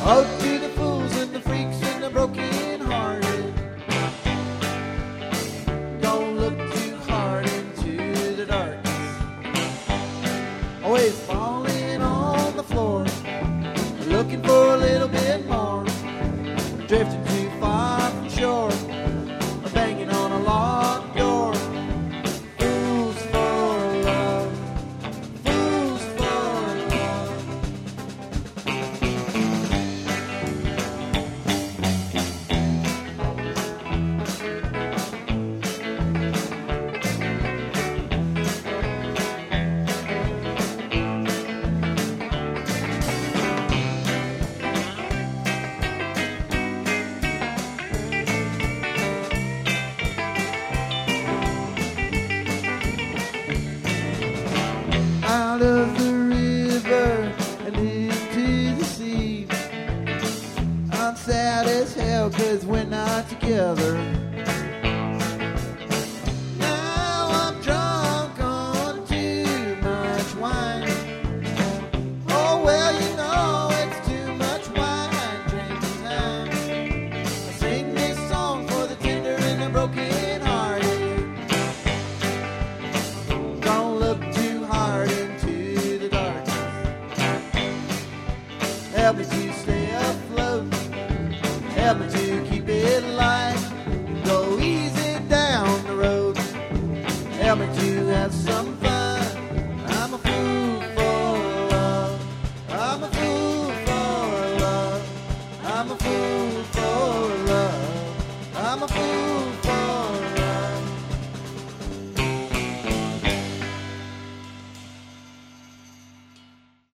Oh, to the fools and the freaks and the broken hearted, don't look too hard into the darkness. Always falling on the floor, looking for a little bit more, drifting too far from shore, banging on a locked door. Fools for love, fools for love. Out of the river and into the sea, I'm sad as hell 'cause we're not together. Now I'm drunk on too much wine. Oh well, you know it's too much wine drinking time. I sing this song for the tender and the broken hearted. Don't look too hard into the darkness. Help me to stay afloat, help me to keep it light. Go easy down the road, help me to have some fun. I'm a fool for love, I'm a fool for love, I'm a fool for love, I'm a fool